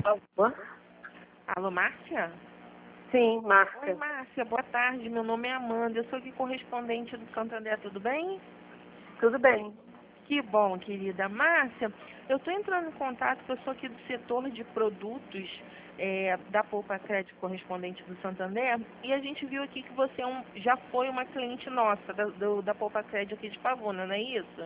Alô? Alô, Márcia? Sim, Oi, Márcia. Márcia, boa tarde. Meu nome é Amanda. Eu sou aqui correspondente do Santander, tudo bem? Tudo bem. Que bom, querida. Márcia, eu estou entrando em contato, porque eu sou aqui do setor de produtos da Poupa Crédito correspondente do Santander, e a gente viu aqui que você já foi uma cliente nossa da Poupa Crédito aqui de Pavuna, não é isso?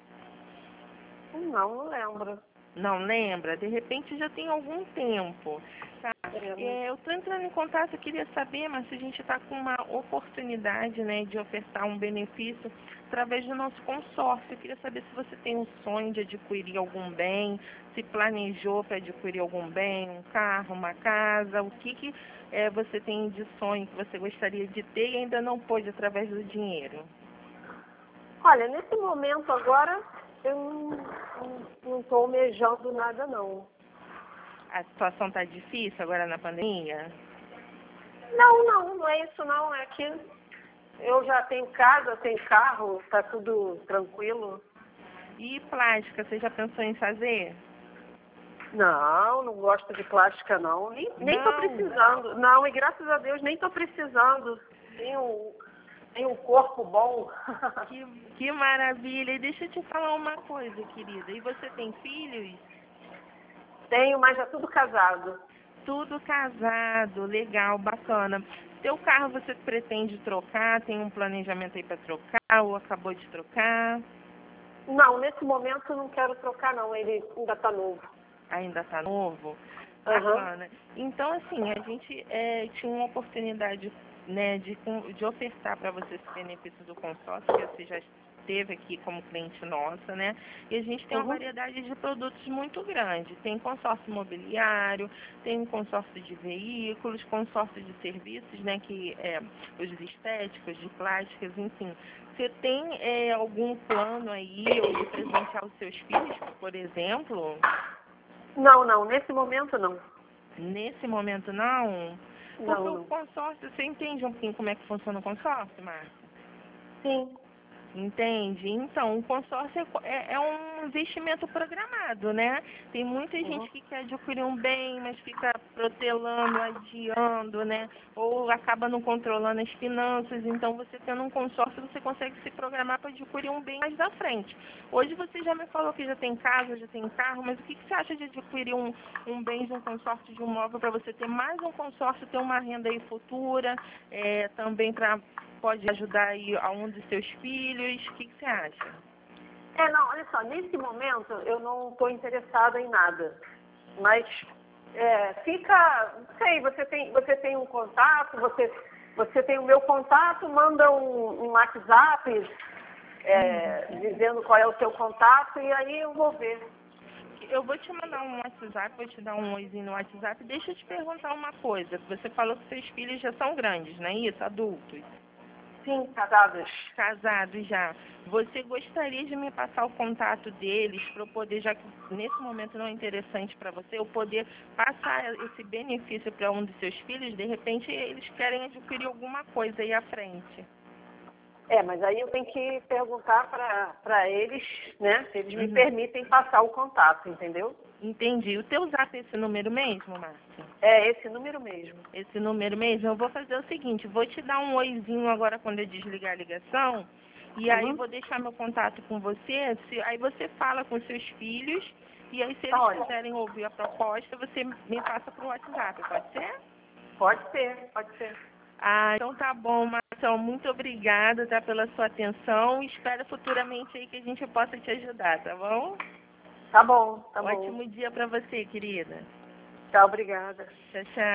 Não lembro. Não lembra? De repente já tem algum tempo. Tá? Eu estou entrando em contato, eu queria saber, mas se a gente está com uma oportunidade, né, de ofertar um benefício através do nosso consórcio. Eu queria saber se você tem um sonho de adquirir algum bem, se planejou para adquirir algum bem, um carro, uma casa, o que você tem de sonho que você gostaria de ter e ainda não pôde através do dinheiro. Olha, nesse momento agora, eu não estou almejando nada, não. A situação está difícil agora na pandemia? Não é isso não. É que eu já tenho casa, tenho carro, está tudo tranquilo. E plástica, você já pensou em fazer? Não gosto de plástica, não. Nem estou Não. precisando. Não, e graças a Deus nem estou precisando. Tenho um corpo bom. Que maravilha. E deixa eu te falar uma coisa, querida. E você tem filhos? Tenho, mas já tudo casado. Tudo casado, legal, bacana. Teu carro você pretende trocar? Tem um planejamento aí para trocar ou acabou de trocar? Não, nesse momento eu não quero trocar, não. Ele ainda está novo. Ainda está novo? Aham. Bacana. Então, assim, a gente tinha uma oportunidade, né, de ofertar para você esse benefício do consórcio, que você já esteve aqui como cliente nossa, né? E a gente tem uma Uhum. variedade de produtos muito grande. Tem consórcio imobiliário, tem um consórcio de veículos, consórcio de serviços, né, que os estéticos, de plásticas, enfim. Você tem algum plano aí, ou de presentear os seus filhos, por exemplo? Não, nesse momento não. Nesse momento não? Porque o Não. consórcio, você entende um pouquinho como é que funciona o consórcio, Márcia? Sim. Entende? Então, o consórcio é um investimento programado, né? Tem muita Uhum. gente que quer adquirir um bem, mas fica protelando, adiando, né? Ou acaba não controlando as finanças. Então, você tendo um consórcio, você consegue se programar para adquirir um bem mais da frente. Hoje você já me falou que já tem casa, já tem carro, mas o que você acha de adquirir um bem de um consórcio de um móvel para você ter mais um consórcio, ter uma renda aí futura, também pode ajudar aí a um dos seus filhos? O que você acha? Não, olha só, nesse momento eu não estou interessada em nada. Mas não sei, você tem um contato, você tem o meu contato, manda um WhatsApp dizendo qual é o seu contato e aí eu vou ver. Eu vou te mandar um WhatsApp, vou te dar um oizinho no WhatsApp. Deixa eu te perguntar uma coisa. Você falou que seus filhos já são grandes, não é isso? Adultos. Sim, casadas. Casados já. Você gostaria de me passar o contato deles para eu poder, já que nesse momento não é interessante para você, eu poder passar esse benefício para um dos seus filhos? De repente eles querem adquirir alguma coisa aí à frente. Mas aí eu tenho que perguntar para eles, né, se eles me Uhum. permitem passar o contato, entendeu? Entendi. O teu zap é esse número mesmo, Márcia? É esse número mesmo. Esse número mesmo? Eu vou fazer o seguinte, vou te dar um oizinho agora quando eu desligar a ligação, e aí Uhum. vou deixar meu contato com você, aí você fala com seus filhos, e aí se Tá eles ótimo. quiserem ouvir a proposta, você me passa pro WhatsApp, pode ser? Pode ser, pode ser. Ah, então tá bom, Marcelo, muito obrigada, tá, pela sua atenção, espero futuramente aí que a gente possa te ajudar, tá bom? Tá bom, tá bom. Ótimo dia para você, querida. Tchau, obrigada. Tchau, tchau.